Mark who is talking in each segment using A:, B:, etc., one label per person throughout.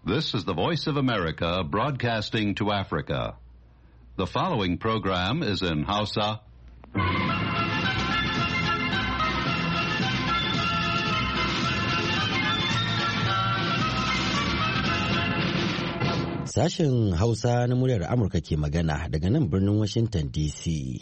A: This is the Voice of America broadcasting to Africa. The following program is in Hausa.
B: Sashen Hausa na muryar Amurka ke magana daga nan birnin Washington DC.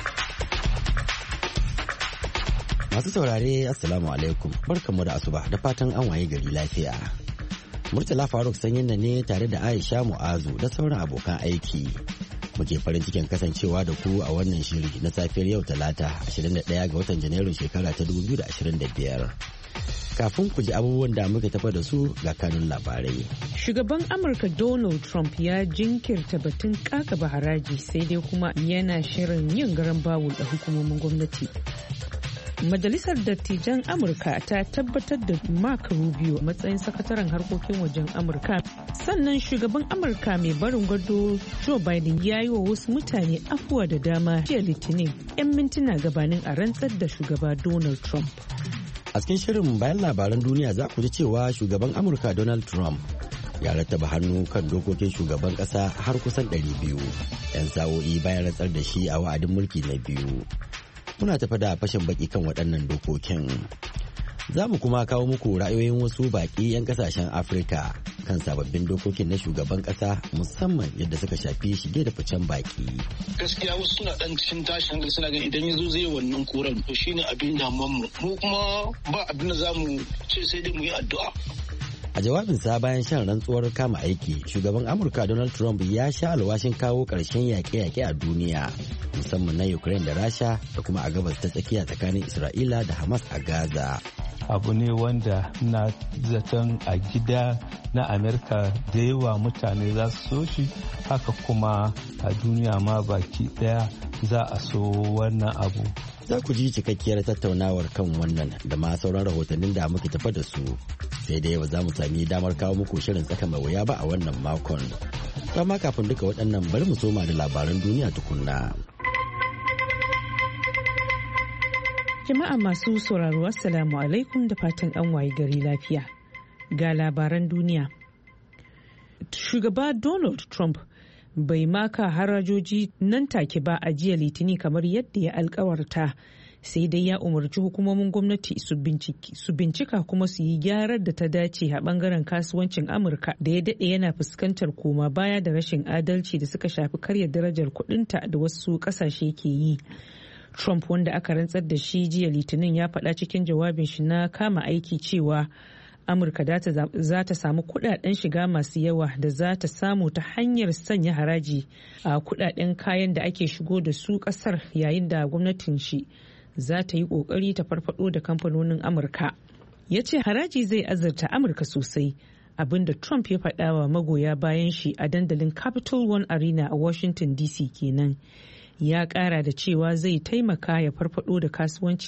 B: Masu saurare, Assalamu alaikum, barkanmu da asuba da fatan an waye gari lafiya. Murtala Faruk sanyin ne tare da Aisha Mu'azu da sauran abokan aiki. Muke farin cikin kasancewa da ku a wannan shiri na safiyar yau Talata 21 ga watan Janairun shekara ta 2025. Kafin ku ji abubuwan da muka tafa da su ga kanun labarai.
C: Shugaban Amurka Donald Trump ya jinkirta batun kakaba haraji sai dai kuma yana shirin yin garan bawul da hukumomin gwamnati. Majalisar Dattijan Amurka ta tabbatar da Mark Rubio matsayin sakataren harkokin wajen Amurka. Sannan shugaban Amurka mai barin gado Joe Biden ya yi wa wasu mutane afuwa da dama jiya Litinin 'yan mintuna gabanin a rantsar da shugaba Donald Trump.
B: A cikin shirin bayan labaran duniya za ku ji cewa shugaban Amurka Donald Trump ya rattaba hannu kan dokokin shugaban kasa har kusan 200 'yan sa'o'i bayan rantsar da shi a wa'adin mulki na biyu. Muna tafa da fashin baki kan waɗannan dokokin. Za mu kuma kawo muku ra'ayoyin wasu baƙi 'yan kasashen Afirka kan sababbin dokokin na shugaban ƙasa musamman yadda suka shafi shige da ficen baƙi.
D: Gaskiya wasu suna ɗan cikin tashin hankali suna ganin idan ya zo zai wannan koran to shine abin damuwar mu kuma ba abin da za mu ce sai dai mu yi addu'a.
B: A jawabinsa bayan shan rantsuwar kama aiki, shugaban Amurka Donald Trump ya sha alwashin kawo ƙarshen yaƙe-yaƙe a duniya, musamman na Ukraine da Rasha da kuma a gabas ta tsakiya tsakanin Isra'ila da Hamas a Gaza.
E: Abu ne wanda na zaton a gida na Amerika da yawa mutane za su so shi, haka kuma a duniya ma baki ɗaya za a so wannan abu.
B: Za ku ji cikakkiyar tattaunawar kan wannan da ma sauran rahotannin da muke tafa da su. Sai da yau za mu sami damar kawo muku shirin tsaka mai wuya ba a wannan makon. Amma kafin duka waɗannan bari mu soma da labaran duniya tukunna.
C: Jama'a masu sauraro Assalamu alaikum da fatan an waye gari lafiya. Ga labaran duniya. Shugaba Donald Trump bai maka harajoji nan take ba a jiya Litini kamar yadda ya alkawarta, sai dai ya umarci hukumomin gwamnati su bincika kuma su yi gyarar da ta dace a bangaren kasuwancin Amurka da ya daɗe yana fuskantar koma baya da rashin adalci da suka shafi karya darajar kuɗinta da wasu ƙasashe ke yi. Trump, wanda aka rantsar da shi jiya Litinin, ya faɗa cikin jawabin shi na kama aiki cewa Amurka za ta samu kudaden shiga masu yawa da za ta samu ta hanyar sanya haraji a kudaden kayan da ake shigo da su kasar, yayin da gwamnatin shi za ta yi kokari ta farfado da kamfanonin Amurka. Ya ce haraji zai azurta Amurka sosai, abinda Trump ya faɗa wa magoya bayan shi a dandalin Capitol One Arena a Washington DC kenan. Ya ƙara da cewa zai taimaka ya farfado da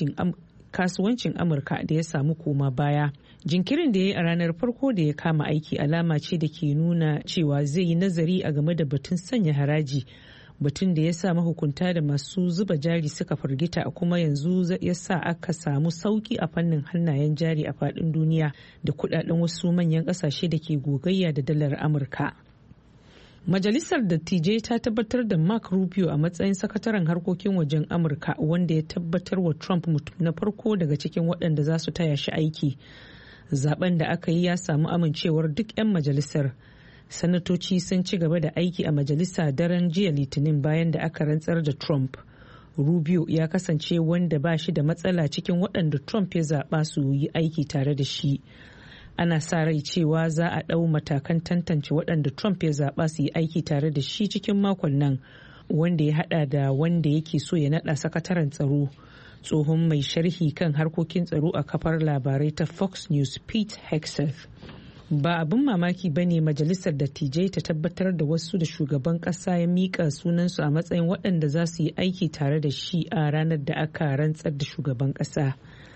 C: kasuwancin Amurka da ya samu koma baya. Jinkirin da ya yi a ranar farko da ya kama aiki alama ce da ke nuna cewa zai yi nazari a game da batun sanya haraji, batun da ya sa mahukunta da masu zuba jari suka firgita, a kuma yanzu ya sa aka samu sauki a fannin hannayen jari a faɗin duniya da kudaden wasu manyan ƙasashe da ke gogayya da dalar Amurka. Majalisar Dattijai ta tabbatar da Mark Rubio a matsayin sakataren harkokin wajen Amurka, wanda ya tabbatar wa Trump mutum na farko daga cikin waɗanda za su taya shi aiki. Zaben da aka yi ya samu amincewar duk 'yan majalisar. Sanatoci sun ci gaba da aiki a majalisa daren jiya Litinin bayan da aka rantsar da Trump. Rubio ya kasance wanda ba shi da matsala cikin waɗanda Trump ya zaɓa su yi aiki tare da shi. Ana sa rai cewa za a ɗau matakan tantance waɗanda Trump ya zaɓa su yi aiki tare da shi cikin makon nan, wanda ya haɗa da wanda yake so ya naɗa sakataren tsaro. Tsohon mai sharhi kan harkokin tsaro a kafar labarai ta Fox News, Pete Hegseth. Ba abin mamaki ba ne majalisar dattijai ta tabbatar da wasu da shugaban ƙasa ya miƙa sunansu a matsayin waɗanda za su yi aiki tare da shi a ranar da aka rantsar da shugaban ƙasa.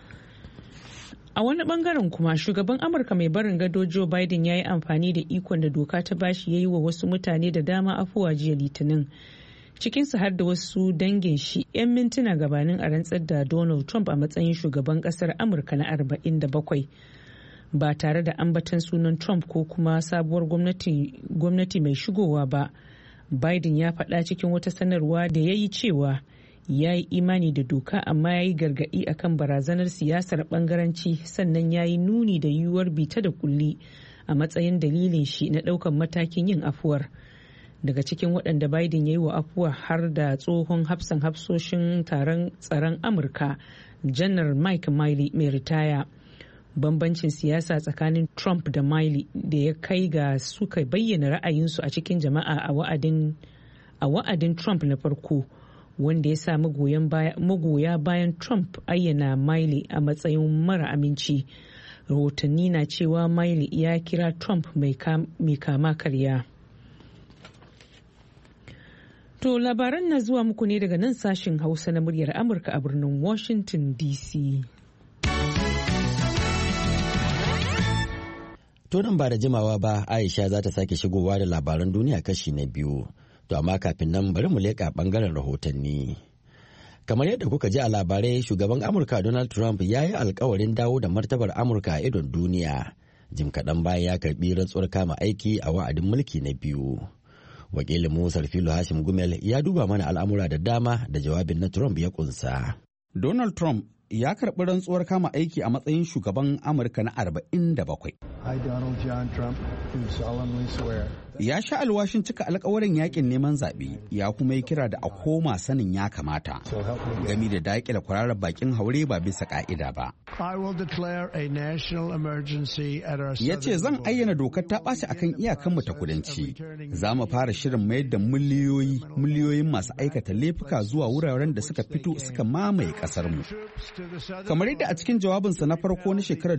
C: A wani bangaren kuma shugaban Amurka mai barin gado Joe Biden ya yi amfani da ikon da doka ta bashi ya yi wa wasu mutane da dama afuwa jiya Litinin. Cikinsu har da wasu dangin shi 'yan mintuna gabanin a rantsar da Donald Trump a matsayin shugaban kasar Amurka na 47. ba tare da ambatan sunan Trump ko kuma sabuwar gwamnati mai shigowa ba. Biden ya faɗa cikin wata sanarwa da ya yi cewa ya yi imani da doka amma ya yi gargaɗi akan barazanar siyasar ɓangaranci, sannan ya yi nuni da yiwuwar bita da kulli a matsayin dalilin shi na ɗaukan matakin yin afuwar. Daga cikin waɗanda Biden ya yi wa afuwa har da tsohon hafsan hafsoshin taron tsaron Amurka, Janar Mike Miley mai ritaya. Bambancin siyasa tsakanin Trump da Miley da ya kai ga suka bayyana ra'ayinsu a cikin jama'a a wa'adin Trump na farko, wanda ya sa magoya bayan Trump ayyana Miley a matsayin mara aminci. Rahotanni na cewa Miley ya kira Trump mai kama karya. To labaran na zuwa muku ne daga nan sashen Hausa na muryar Amurka a birnin Washington DC.
B: To nan ba da jimawa ba Aisha za ta sake shigowa da labaran duniya kashi na biyu. To amma kafin nan bari mu leƙa ɓangaren rahotanni. Kamar yadda kuka ji a labarai, shugaban Amurka Donald Trump ya yi alkawarin dawo da martabar Amurka a idon duniya. Jim kaɗan bayan ya karɓi rantsuwar kama aiki a wa'adin mulki na biyu. Wakilin Musar Filo Hashim Gumel ya duba mana al'amura da dama da jawabin na Trump ya kunsa.
F: Donald Trump ya karɓi rantsuwar kama aiki a matsayin shugaban Amurka na 47.
G: I, Donald John Trump, do solemnly swear.
F: Ya sha alwashin cika alkawarin yakin neman zaɓe, ya kuma yi kira da a koma sanin ya kamata gami da daƙile kwararar bakin haure ba bisa ƙa'ida ba.
G: I will declare a national emergency at our
F: Ya ce zan ayyana dokar ta ɓaci akan iyakanmu ta kudanci. Za mu fara shirin mayar da miliyoyin masu aikata laifuka zuwa wuraren da suka fito suka mamaye ƙasarmu. Kamar yadda a cikin jawabinsa na farko na shekarar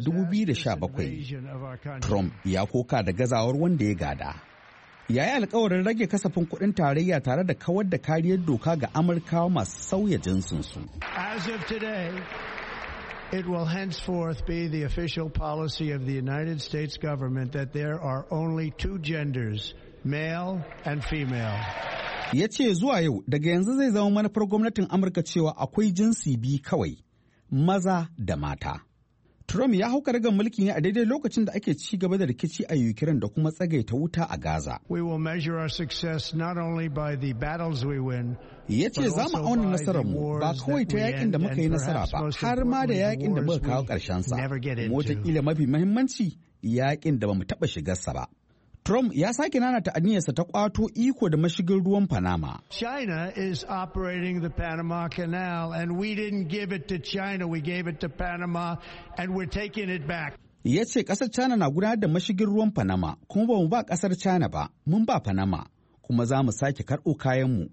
F: 2017, Trump ya koka da gazawar wanda ya gada. Ya yi alkawarin rage kasafin kuɗin tarayya tare da kawar da kariyar doka ga Amurkawa masu sauya jinsinsu.
G: As of today, it will henceforth be the official policy of the United States government that there are only two genders, male and female.
F: Ya ce zuwa yau daga yanzu zai zama manufar gwamnatin Amurka cewa akwai jinsi biyu kawai, maza da mata. Trump ya hau karagar mulki ne a daidai lokacin da ake ci gaba da rikici a Ukraine da kuma tsagaita wuta a Gaza.
G: We will measure our success not only by the battles we win,
F: ya ce za mu auna nasararmu ba kawai ta yakin da muka yi nasara ba, har ma da yakin da muka kawo ƙarshensa. Wataƙila mafi mahimmanci yakin da ba mu taɓa shigarsa ba. Trump ya sake nanata aniyarsa ta kwato iko da mashigin ruwan Panama.
G: China is operating the Panama Canal and we didn't give it to China, we gave it to Panama and we're taking it back.
F: Ya ce ƙasar China na gudanar da mashigin ruwan Panama kuma ba mu ba ƙasar China ba, mun ba Panama kuma za mu sake karɓo kayanmu.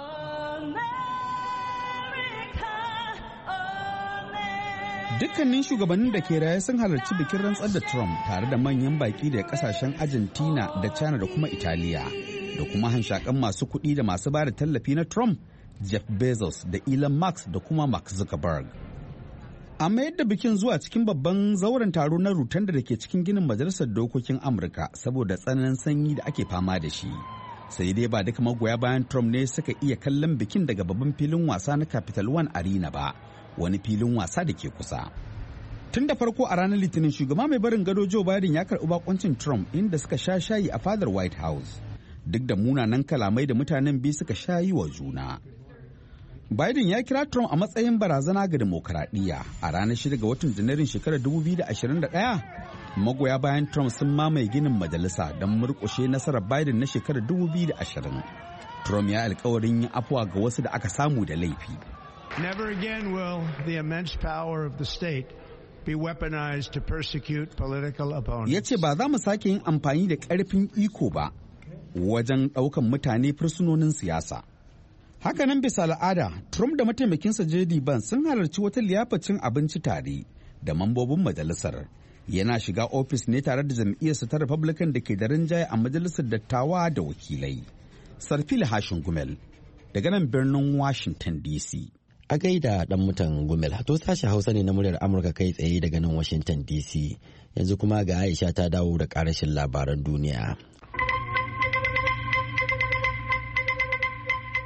F: Dukkanin shugabannin da ke raye sun halarci bikin rantsar da Trump tare da manyan baki daga kasashen Argentina da China da kuma Italiya da kuma hanshakan masu kuɗi da masu ba da tallafi na Trump, Jeff Bezos da Elon Musk da kuma Mark Zuckerberg. An mayar da bikin zuwa cikin babban zauren taro na Rotunda da ke cikin ginin Majalisar Dokokin Amurka saboda tsananin sanyi da ake fama da shi. Sai dai ba duka magoya bayan Trump ne suka iya kallon bikin daga babban filin wasa na Capital One Arena ba. Wani filin wasa da ke kusa. Tun da farko a ranar Litinin shugaba mai barin gado Joe Biden ya karɓi bakoncin Trump inda suka sha shayi a fadar White House. Duk da munanan kalamai da mutanen biyu suka shayi wa juna. Biden ya kira Trump a matsayin barazana ga demokaradiyya a ranar 6 ga watan Janairun shekarar 2021. Magoya bayan Trump sun mamaye ginin majalisa don murƙushe nasarar Biden na shekarar 2020. Trump ya alkawarin yin afuwa ga wasu da aka samu da laifi.
G: Never again will the immense power of the state be weaponized to persecute political opponents.
F: Ya ce ba za mu sake yin amfani da ƙarfin iko ba wajen ɗaukan mutane fursunonin siyasa. Hakanan bisa al'ada, Trump da mataimakinsa J.D. Vance sun halarci wata liyafar cin abinci tare da mambobin majalisar. Yana shiga ofis ne tare da jam'iyyarsa ta Republican da ke da rinjaye a majalisar dattawa da wakilai. Sarfila Hashin Gumel, daga nan birnin Washington DC.
B: A gaida dan mutan Gumel, to sashen Hausa ne na muryar Amurka kai tsaye daga nan Washington DC. Yanzu kuma ga Aisha ta dawo da karashin labaran duniya.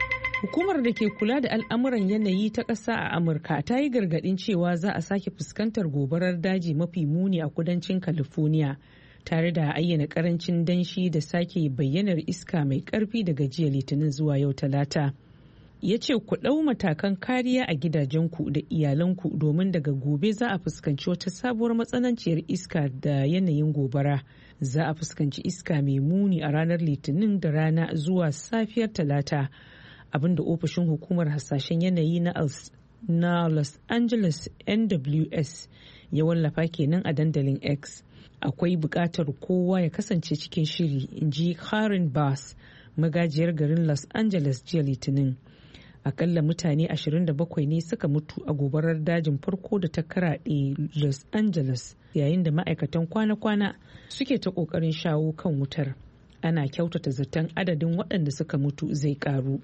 C: Hukumar da ke kula da al'amuran yanayi ta ƙasa a Amurka ta yi gargaɗin cewa za a sake fuskantar gobarar daji mafi muni a kudancin California, tare da ayyana karancin danshi da sake bayyanar iska mai ƙarfi daga jiya Litinin zuwa yau Talata. Ya ce ku ɗau matakan kariya a gidajenku da iyalanku domin daga gobe za a fuskanci wata sabuwar matsananciyar iska da yanayin gobara. Za a fuskanci iska mai muni a ranar Litinin da rana zuwa safiyar Talata. Abinda ofishin hukumar hasashen yanayi na Los Angeles NWS ya wallafa kenan a dandalin X. Akwai buƙatar kowa ya kasance cikin shiri, in ji Karen Bass, magajiyar garin Los Angeles jiya Litinin. Akalla mutane 27 ne suka mutu a gobarar dajin farko da ta karaɗe Los Angeles, yayin da ma'aikatan kwana-kwana suke ta ƙoƙarin shawo kan wutar. Ana kyautata zaton adadin waɗanda suka mutu zai ƙaru.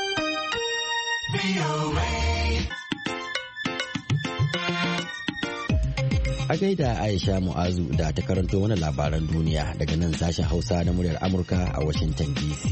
B: A gaida Aisha Mu'azu da ta karanto mana labaran duniya daga nan sashen Hausa na muryar Amurka a Washington DC.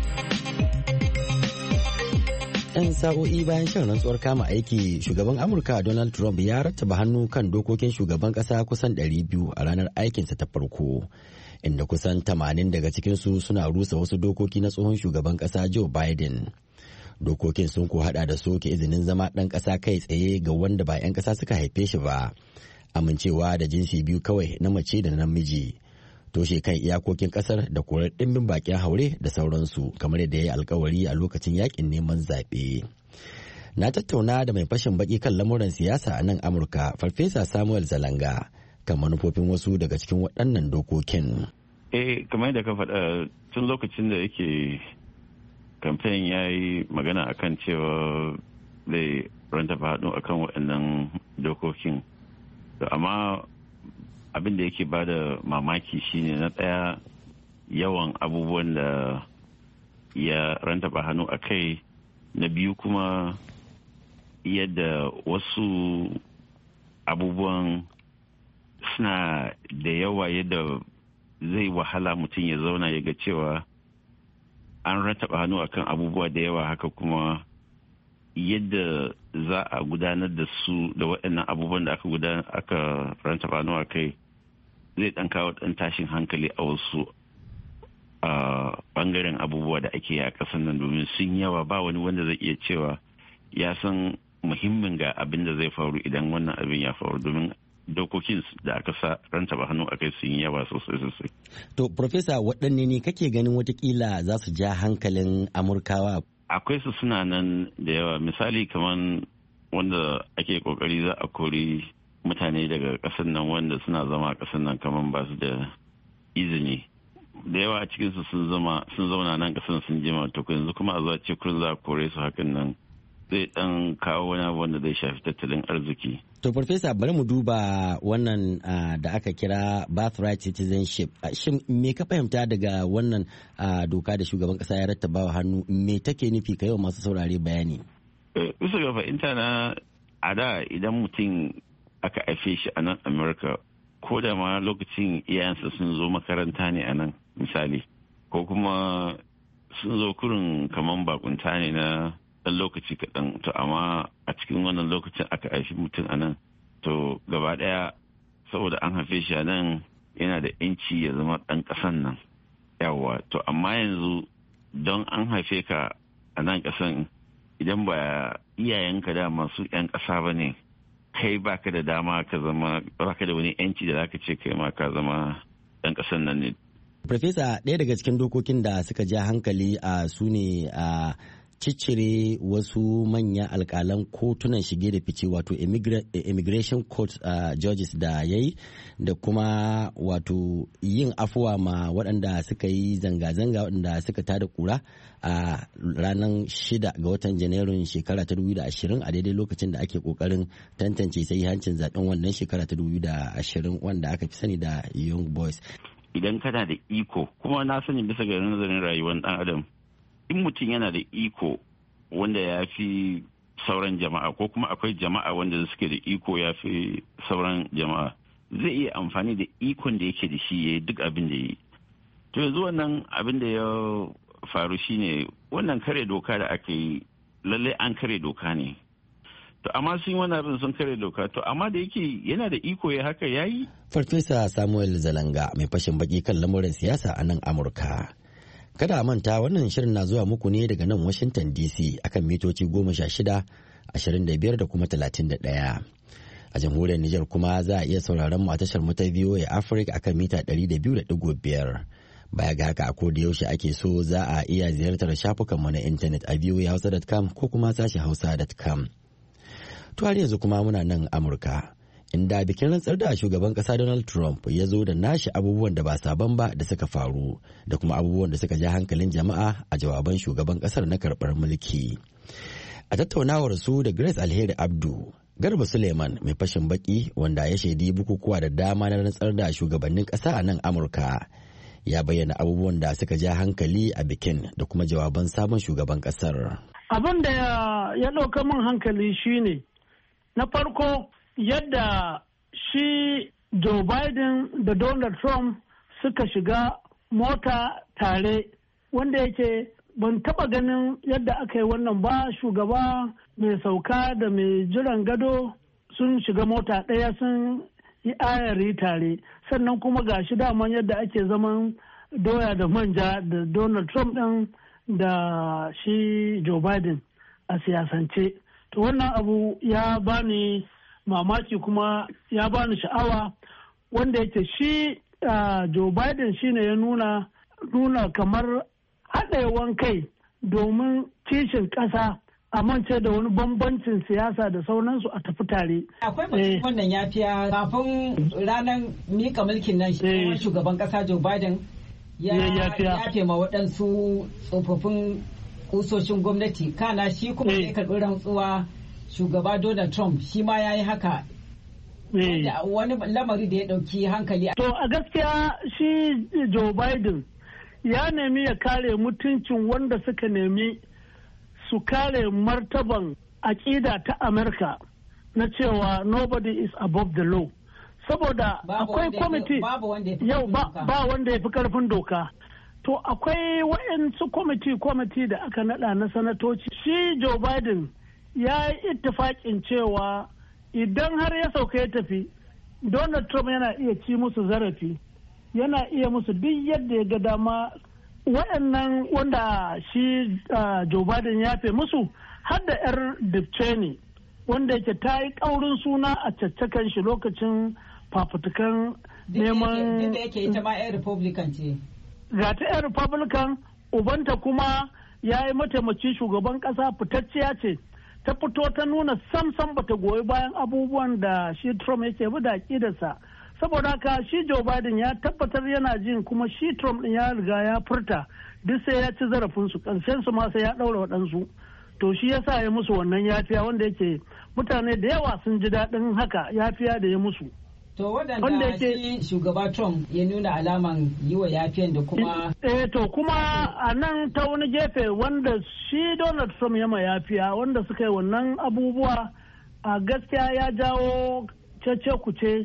B: 'Yan sa'o'i bayan shan rantsuwar kama aiki, shugaban Amurka Donald Trump ya rattaba hannu kan dokokin shugaban ƙasa kusan 200 a ranar aikinsa ta farko, inda kusan 80 daga cikinsu suna rusa wasu dokoki na tsohon shugaban ƙasa Joe Biden. Dokokin sun ko hada da soke izinin zama ɗan ƙasa kai tsaye ga wanda ba 'yan ƙasa suka haife shi ba, amincewa da jinsi biyu kawai na mace da namiji, toshe kan iyakokin ƙasar da korar ɗimbin bakin haure da sauransu, kamar yadda ya yi alkawari a lokacin yakin neman zaɓe. Na tattauna da mai fashin baki kan lamuran siyasa a nan Amurka, Farfesa Samuel Zalanga, kan manufofin wasu daga cikin waɗannan dokokin.
H: Kamar yadda ka faɗa, tun lokacin da yake kamfen ya yi magana akan cewa zai ranta faɗo akan waɗannan dokokin, amma abin da yake ba da mamaki shine na ɗaya yawan abubuwan da ya ranta hannu a kai, na biyu kuma yadda wasu abubuwan suna da yawa yadda zai wahala mutum ya zauna ya ga cewa an rataba hannu akan abubuwa da yawa, haka kuma yadda za a gudanar da su da waɗannan abubuwan da aka rataba hannu a kai zai ɗan kawo ɗan tashin hankali a wasu ɓangaren abubuwa da ake yi a ƙasar nan, domin sun yawa, ba wani wanda zai iya cewa ya san muhimmin ga abin da zai faru idan wannan abin ya faru, domin dokokin da aka sa rantaba hannu a kai sun yawa sosai.
B: To, Profesa, waɗanne ne kake ganin watakila za su ja hankalin Amurkawa?
H: Akwai su suna nan da yawa, misali kamar wanda ake kokari za a kori mutane daga ƙasar nan wanda suna zama a ƙasar nan kamar ba su da izini. Da yawa a cikinsu sun zauna nan ƙasar sun jima, to yanzu kuma a zuwa ce kurin za a kore su hakan nan zai dan kawo wani abu wanda zai shafi tattalin arziki.
B: To Farfesa, bari mu duba wannan da aka kira birthright citizenship. Shin me ka fahimta daga wannan doka da shugaban kasa ya rattaba wa hannu, me take nufi ka yau masu saurare bayani?
H: Bisa ga fahimta na, a da idan mutum aka haife shi a nan Amurka, ko da ma lokacin iyayensa sun zo makaranta ne a nan misali, ko kuma sun zo kurin kaman bakunta ne na ɗan lokaci kaɗan, to amma a cikin wannan lokacin aka haifi mutum a nan, to gaba ɗaya saboda an haife shi a nan yana da 'yanci ya zama ɗan ƙasan nan. Yawwa, to amma yanzu don an haife ka a nan ƙasan, idan ba iyayenka da masu 'yan ƙasa ba ne, kai baka da dama ka zama, baka da wani 'yanci da zaka ce kai ma ka zama ɗan ƙasan nan ne.
B: Farfesa, ɗaya daga cikin dokokin da suka ja hankali su ne a ciccire wasu manyan alkalan kotunan shige da fice, wato immigration court judges da ya yi, da kuma wato yin afuwa ma waɗanda suka yi zanga-zanga, waɗanda suka tada kura a ranar 6 ga watan janairun shekara ta 2020, a daidai lokacin da ake kokarin tantance sahihancin zaben wannan shekara ta 2020 wanda aka fi sani da Young Boys.
H: Idan kana da iko, kuma na sani bisa ga nazarin rayuwar ɗan adam, in mutum yana da iko wanda ya fi sauran jama'a, ko kuma akwai jama'a wanda suke da iko ya fi sauran jama'a, zai iya amfani da ikon da yake da shi ya yi duk abin da ya yi. To yanzu wannan abin da ya faru shine wannan kare doka da aka yi lallai an kare doka ne. To amma sun yi wani abin sun kare doka, to amma da yake yana da iko ya haka yayi.
B: Farfesa Samuel Zalanga mai fashin baki kan lamurin siyasa a nan Amurka. Kada a manta wannan shirin na zuwa muku ne daga nan Washington DC akan mitoci 16, 25 da kuma 31. A jamhuriyar Nijar kuma za a iya sauraron mu a tashar mu ta VOA Africa akan mita 200.5. Baya ga haka a koda yaushe ake so za a iya ziyartar shafukanmu na intanet a voahausa.com ko kuma sashen hausa.com. To har yanzu kuma muna nan Amurka, inda bikin rantsar da shugaban kasa Donald Trump ya zo da nashi abubuwan da ba sabon ba da suka faru da kuma abubuwan da suka ja hankalin jama'a a jawaban shugaban kasar na karɓar mulki. A tattaunawar su da Grace Alheri Abdu, Garba Suleiman mai fashin baki wanda ya shaidi bukukuwa da dama na rantsar da shugabannin kasa a nan Amurka, ya bayyana abubuwan da suka ja hankali a bikin da kuma jawaban sabon shugaban kasar.
I: Abin da ya ɗauka min hankali shine na farko yadda shi Joe Biden da Donald Trump suka shiga mota tare, wanda yake ban taba ganin yadda aka yi wannan ba. Shugaba mai sauka da mai jiran gado sun shiga mota ɗaya sun yi ayari tare, sannan kuma ga shi daman yadda ake zaman doya da manja da Donald Trump ɗin da shi Joe Biden a siyasance. To wannan abu ya bani mamaki kuma ya bani sha'awa, wanda yake shi Joe Biden shine ya nuna kamar haɗewan kai domin kishin ƙasa a mance da wani bambancin siyasa da sauransu a tafi tare.
J: Akwai batun wannan yafiya kafin ranar mika mulkin nan shugaban ƙasa Joe Biden ya yafe ma waɗansu tsofaffin kusoshin gwamnati, kana shi kuma ya karɓi rantsuwa shugaba Donald Trump shi ma ya yi haka. Wani lamari da ya ɗauki hankali. To a gaskiya shi Joe Biden ya nemi ya kare mutuncin wanda suka nemi su kare martaban aƙida ta Amerika na cewa nobody is above the law. Saboda akwai kwamiti yau ba wanda ya fi karfin doka. To akwai waɗansu kwamiti da aka naɗa na sanatoci. Shi Joe Biden ya yi ittifaƙin cewa idan har ya sauka ya tafi, Donald Trump yana iya ci musu zarafi, yana iya musu duk yadda ya ga dama. Waɗannan wanda shi Joe Biden ya fe musu har da 'yar Dick Cheney, wanda yake ta yi ƙaurin suna a caccakan shi lokacin fafutukan neman. Duk da yake ita ma 'yan Republican ce.
I: Ga ta 'yan Republican, ubanta kuma ya yi mataimakin shugaban ƙasa, fitacciya ce. Ta fito ta nuna sam bata goyi bayan abubuwan da shi Trump yake bi da aƙidarsa. Saboda haka shi Joe Biden ya tabbatar yana jin, kuma shi Trump din ya riga ya furta duk sai ya ci zarafinsu, ƙarshensu ma sai ya ɗaura waɗansu. To shi yasa ya musu wannan yafiya, wanda yake mutane da yawa sun ji daɗin haka yafiya da ya musu.
J: To waɗanda shi shugaba Trump ya nuna alaman yi wa yafiyan da kuma.
I: To kuma a nan ta wani gefe wanda shi Donald Trump ya ma yafiya, wanda suka yi wannan abubuwa, a gaskiya ya jawo cece-kuce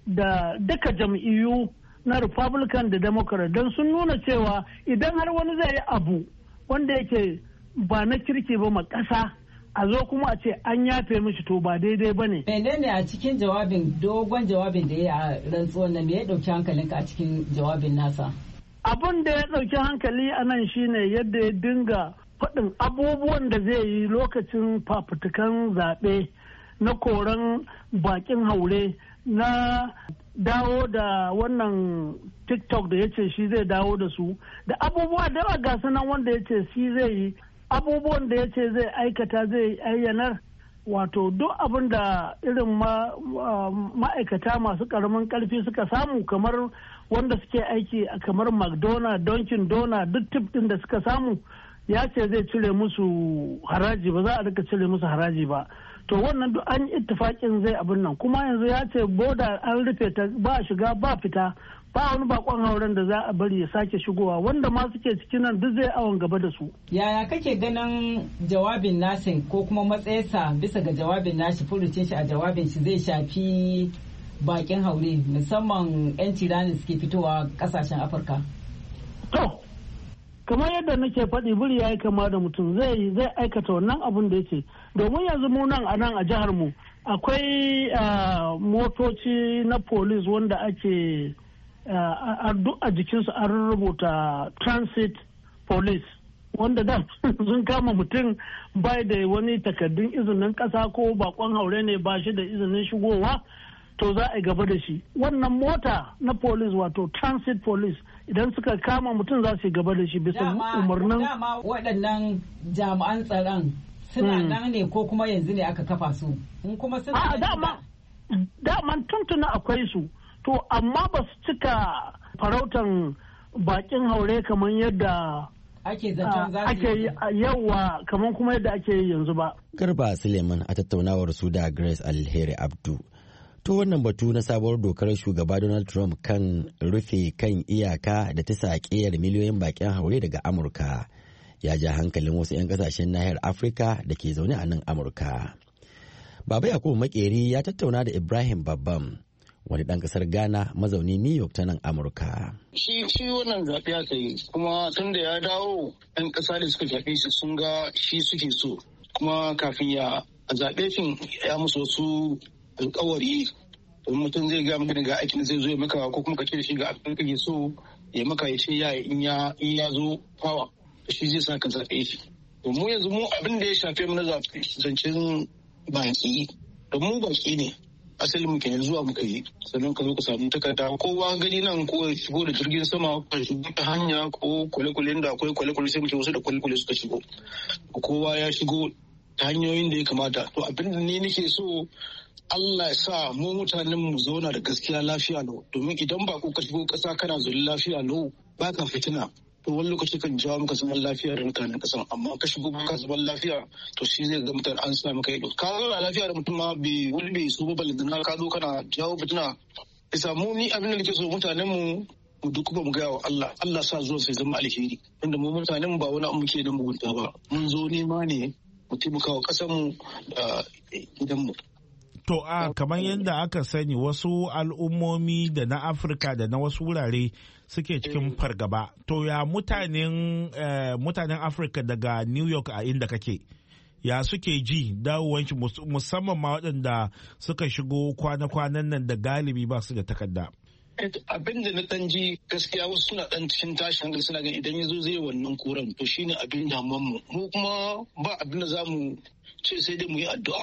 I: da duka jam'iyyu na Republican da Democrat, don sun nuna cewa idan har wani zai yi abu wanda yake ba na kirki ba ma ƙasa, a zo kuma a ce an yafe mishi, to ba daidai ba ne.
J: Menene a cikin dogon jawabin da ya yi a rantsuwan nan, me ya ɗauki hankalinka a cikin jawabin nasa?
I: Abin da ya ɗauki hankali a nan shine yadda ya dinga faɗin abubuwan da zai yi lokacin fafutukan zaɓe, na koran bakin haure, na dawo da wannan TikTok da ya ce shi zai dawo da su, da abubuwa da yawa ga nan wanda ya ce shi zai yi, abubuwan da ya ce zai aikata zai ayyanar. Wato duk abin da irin ma'aikata masu karamin karfi suka samu, kamar wanda suke aiki a kamar McDonald, Dunkin Donut, duk tip din da suka samu, ya ce zai cire musu haraji, ba za a rika cire musu haraji ba. To wannan duk an ittifaƙin zai abin nan, kuma yanzu ya ce boda an rufe ta, ba shiga ba fita, ba wani bakon hauren da za a bari ya sake shigowa, wanda ma suke cikin nan duk zai awon gaba da su.
J: Yaya kake ganin jawabin nasin ko kuma matsayinsa bisa ga jawabin nashi, furucin shi a jawabin shi zai shafi bakin haure, musamman 'yan tirani suke fitowa kasashen Afirka?
I: To, kamar yadda nake faɗi biri ya yi kama da mutum zai aikata wannan abun da yake, domin yanzu mu nan a jihar mu akwai motoci na police wanda ake duk a jikinsu an rubuta transit police, wanda da sun kama mutum bai da wani takardun izinin ƙasa ko bakon haure ne ba shi da izinin shigowa, to za a gaba da shi. Wannan mota na police wato transit police idan suka kama mutum za su yi gaba da shi bisa umarnin.
J: Dama waɗannan jami'an tsaron suna nan ne ko kuma yanzu ne aka kafa su? In kuma suna
I: daman tuntuna akwai su, to amma ba su cika farautan bakin haure kamar yadda
J: ake zaton za su
I: yi yawa kamar kuma yadda ake yi yanzu ba.
B: Garba Suleiman a tattaunawar su da Grace Alheri Abdu. To wannan batu na sabuwar dokar shugaba Donald Trump kan rufe kan iyaka da ta saƙiyar miliyoyin bakin haure daga Amurka ya ja hankalin wasu 'yan kasashen nahiyar Afirka da ke zaune a nan Amurka. Baba Yakubu Makeri ya tattauna da Ibrahim Babbam, wani ɗan ƙasar Ghana mazauni New York ta nan Amurka.
D: Shi wannan zaɓe aka yi, kuma tun da ya dawo 'yan ƙasa da suka zaɓe shi sun ga shi suke so, kuma kafin ya zaɓe fin ya musu wasu alƙawari. Mutum zai ga maka ga aikin zai zo ya maka ko kuma ka ce da shi ga abin kake so ya maka ya ce ya in ya zo fawa shi zai sa ka zaɓe shi. To mu yanzu mu abin da ya shafe mu na zancen baki, da mu baki ne asali muke ne zuwa muka yi, sannan ka zo ka samu takarda kowa gani nan ko shigo da jirgin sama ko shigo ta hanya ko kwale-kwale da akwai kwale-kwale sai muke wasu da kwale-kwale suka shigo, kowa ya shigo ta hanyoyin da ya kamata. To abin da ni nake so Allah ya sa mu mutanen mu zauna da gaskiya lafiya lau, domin idan ba ko ka shigo kasa kana zuri lafiya lau ba ka fitina, to wani lokaci kan jawo maka zaman lafiya da mutanen kasan, amma ka shigo baka zaman lafiya to shi zai ga mutane an sa maka ido. Ka zauna lafiya da mutum ma wani bai so ba balantana ka zo kana jawo fitina. Isa mu ni abin da nake so mutanen mu duk ba mu gaya wa Allah sa zuwa sai zama alheri, inda mu mutanen mu ba wani abu muke da mugunta ba, mun zo nema ne mu taimaka wa kasan mu da gidan mu.
K: To kamar yadda aka sani wasu al'ummomi da na Afirka da na wasu wurare suke cikin fargaba. To ya mutanen Afirka daga New York a inda kake, ya suke ji dawowanci musamman ma waɗanda suka shigo kwana-kwanan nan da galibi ba su da takarda?
D: Abin da na ɗan ji gaskiya wasu suna ɗan cikin tashin hankali suna gani idan ya zo zai wannan koren, to shine abin damuwan mu kuma ba abin da za mu ce sai dai mu yi addu'a.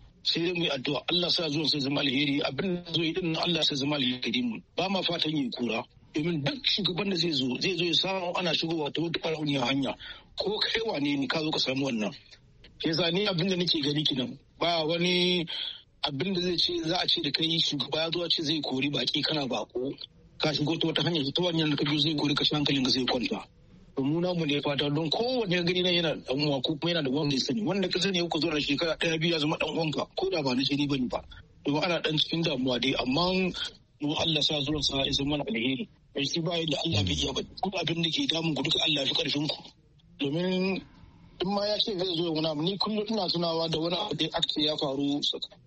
D: Allah sa zuwa sai zama alheri, abin da zo idan Allah sai zama alheri mu ba ma fatan yi kura, domin duk shugaban da zai zo ya samu ana shigowa ta wata ɓarauniyar hanya ko kai wane ne ka zo ka samu wannan. Yasa ni abin da nake gani kinan ba wani abin da zai ce za a ce da kai shugaba ya zo ce zai kori baki kana bako ka shigo ta wata hanya ta wannan da ka zai kori ka hankalin ka zai kwanta. Mu namu ne fata don kowane gari na yana dan uwa ko kuma yana da wanda ya sani, wanda ka sani ku zo da shekara 1-2 ya zama dan uwanka ko da ba na jini bane ba, domin ana dan cikin damuwa dai, amma mu Allah sa zuwan sa ya zama alheri. Bai shi ba yadda Allah bai iya ba, duk abin da ke damun ku duka Allah fi karfin ku, domin in ma ya ce zai zo wani abu, ni kullum ina tunawa da wani abu da ya faru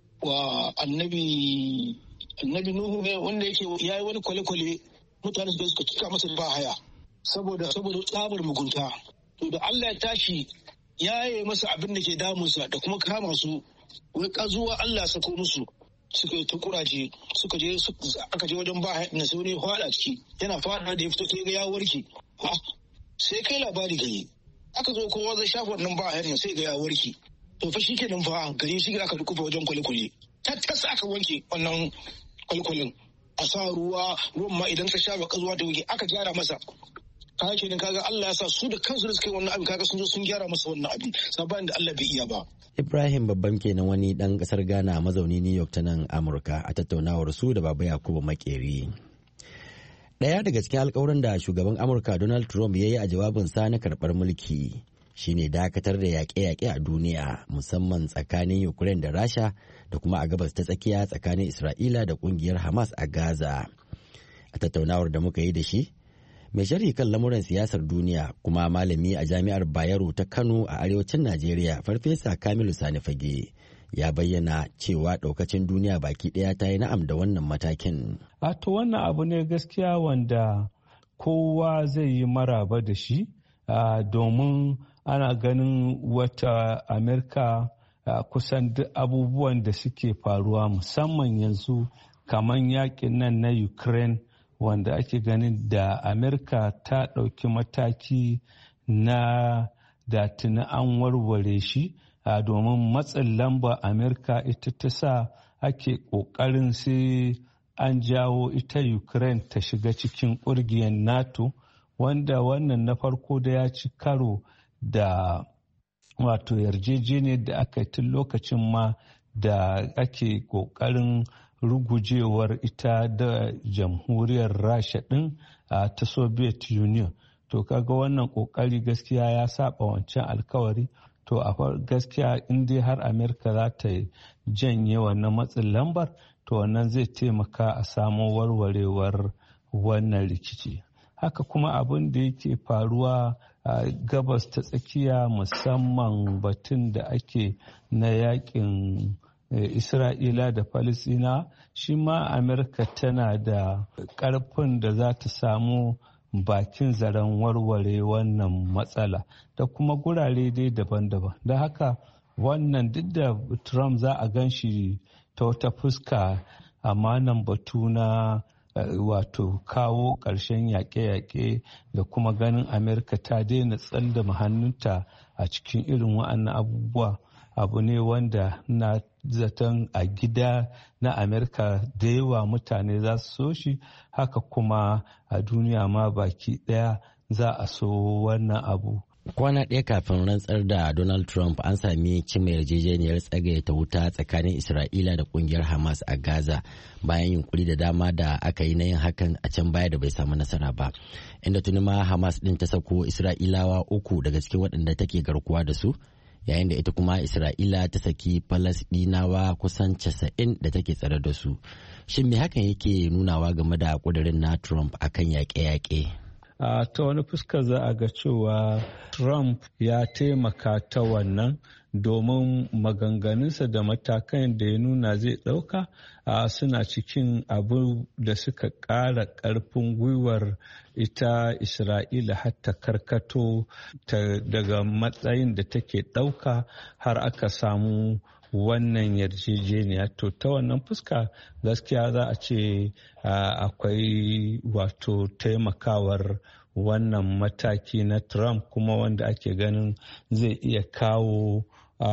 D: wa annabi Nuhu ne, wanda yake yayi wani kwale-kwale mutane suka cika masa ba haya saboda tsabar mugunta. To da Allah ya tashi ya yi masa abin da ke damunsa da kuma kama su, wai kazuwa Allah sako musu suka yi ta kuraje, aka je wajen ba na sai wani fada ciki, yana fada da ya fito sai ga ya warke. Sai kai labari gari aka zo kowa zai shafa wannan ba na sai ga ya warke. To fa shi kenan fa gari shi aka dukufa wajen kwale-kwale, tattas aka wanke wannan kwale-kwalen, a sa ruwan ma idan ka shafa kazuwa da wuke aka gyara masa. Kaga kenan kaga Allah ya sa su da kansu da suka yi wannan abin, kaga sun zo sun gyara masa wannan abin sabanin da Allah bai iya ba.
B: Ibrahim Babban kenan, wani dan kasar Ghana mazauni New York ta nan Amurka, a tattaunawar su da Baba Yakubu Makeri. Daya daga cikin alkawuran da shugaban Amurka Donald Trump ya yi a jawabinsa na karɓar mulki shine dakatar da yaƙe-yaƙe a duniya, musamman tsakanin Ukraine da Rasha da kuma a gabas ta tsakiya tsakanin Isra'ila da ƙungiyar Hamas a Gaza. A tattaunawar da muka yi da shi, mai sharhi kan lamuran siyasar duniya kuma malami a jami'ar Bayero ta Kano a arewacin Najeriya, Farfesa Kamilu Sani Fage, ya bayyana cewa ɗaukacin duniya baki ɗaya ta yi na'am da wannan matakin.
E: To wannan abu ne gaskiya wanda kowa zai yi maraba da shi, domin ana ganin wata Amerika kusan duk abubuwan da suke faruwa musamman yanzu kamar yakin nan na Ukraine wanda ake ganin da Amerika ta ɗauki mataki na da tuni an warware shi domin matsin lamba Amerika ita ta sa ake ƙoƙarin sai an jawo ita Ukraine ta shiga cikin ƙungiyar NATO wanda wannan na farko da ya ci karo da wato yarjejeniyar da aka yi tun lokacin ma da ake ƙoƙarin rugujewar ita da jamhuriyar Rasha ɗin ta Soviet Union. To kaga wannan ƙoƙari gaskiya ya saba wancan alkawari. To a gaskiya in dai har Amerika za ta janye wannan matsin lambar to wannan zai taimaka a samu warwarewar wannan rikici. Haka kuma abin da yake faruwa a gabas ta tsakiya musamman batun da ake na yakin Isra'ila da Falisina shi ma Amerika tana da ƙarfin da za ta samu bakin zaren warware wannan matsala da kuma gurare dai daban-daban. Da haka wannan duk da Trump za a gan shi ta wata fuska amma nan batu na wato kawo ƙarshen yaƙe-yaƙe da kuma ganin Amerika ta daina tsandama hannunta a cikin irin wa'annan abubuwa abu ne wanda na zaton a gida na Amerika da yawa mutane za su so shi haka kuma a duniya ma baki ɗaya za a so wannan abu.
B: Kwana ɗaya kafin rantsar da Donald Trump an sami cimma yarjejeniyar tsagaita wuta tsakanin Isra'ila da kungiyar Hamas a Gaza bayan yunkuri da dama da aka yi na yin hakan a can baya da bai samu nasara ba. Inda tuni ma Hamas ɗin ta sako Isra'ilawa 3 daga cikin waɗanda take garkuwa da su, yayin da ita kuma Isra'ila ta saki Falasɗinawa kusan 90 da take tsare da su. Shin me hakan yake nunawa game da ƙudurin na Trump akan yaƙe-yaƙe?
E: Ta wani fuska za a ga cewa Trump ya taimaka ta wannan domin maganganunsa da matakan da ya nuna zai ɗauka suna cikin abu da suka ƙara ƙarfin gwiwar ita Isra'ila hatta karkato daga matsayin da take ɗauka har aka samu wannan yarjejeniya. To ta wannan fuska gaskiya za a ce akwai wato taimakawar wannan mataki na Trump kuma wanda ake ganin zai iya kawo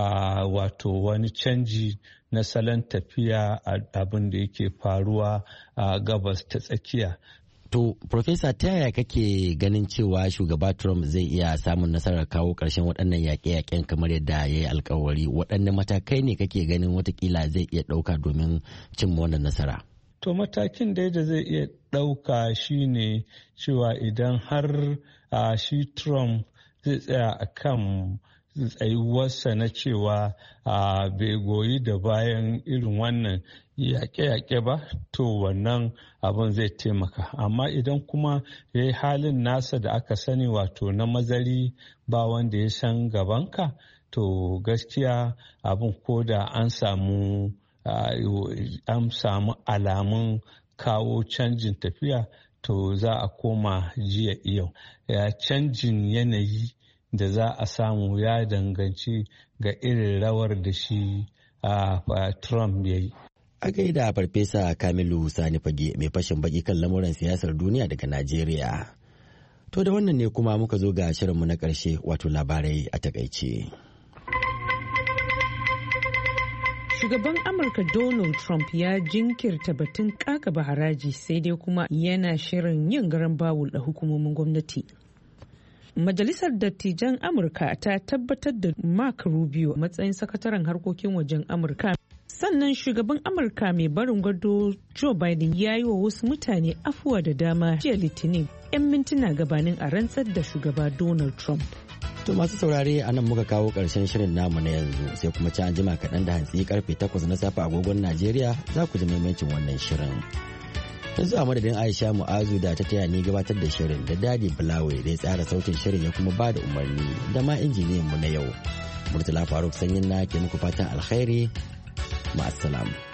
E: wato wani canji na salon tafiya abin da yake faruwa a gabas ta tsakiya.
B: To, Profesa, ta yaya kake ganin cewa shugaba Trump zai iya samun nasarar kawo ƙarshen waɗannan yaƙe-yaƙen kamar yadda ya yi alkawari? Waɗanne matakai ne kake ganin watakila zai iya ɗauka domin cimma wannan nasara?
E: To, matakin da zai iya ɗauka shi ne cewa idan har shi Trump zai tsaya a kan tsayuwarsa na cewa bai goyi da bayan irin wannan yaƙe-yaƙe ba, to wannan abin zai taimaka. Amma idan kuma ya yi halin nasa da aka sani wato na mazari ba wanda ya san gabanka, to gaskiya abin ko da an samu alamun kawo canjin tafiya, to za a koma jiya yau. Canjin yanayi da za a samu ya danganci ga irin rawar da shi Trump ya yi.
B: A gaida Farfesa Kamilu Sani Fage mai fashin baki kan lamuran siyasar duniya daga Najeriya. To da wannan ne kuma muka zo ga shirinmu na ƙarshe wato labarai a takaice.
C: Shugaban Amurka Donald Trump ya jinkirta batun kakaba haraji sai dai kuma yana shirin yin garan bawul da hukumomin gwamnati. Majalisar Dattijan Amurka ta tabbatar da Mark Rubio matsayin sakataren harkokin wajen Amurka. Sannan shugaban Amurka mai barin gado Joe Biden ya yi wa wasu mutane afuwa da dama jiya Litinin 'yan mintuna gabanin a rantsar da shugaba Donald Trump.
B: To masu saurare a nan muka kawo ƙarshen shirin namu na yanzu sai kuma ci an jima kaɗan da hantsi karfe 8 na safe agogon Najeriya za ku ji maimancin wannan shirin. Yanzu a madadin Aisha Mu'azu da ta taya ni gabatar da shirin da Dadi Bulawe da ya tsara sautin shirin ya kuma ba da umarni da ma injiniyan mu na yau. Murtala Faruk Sanyin na ke muku fatan alkhairi. Ma'assalam.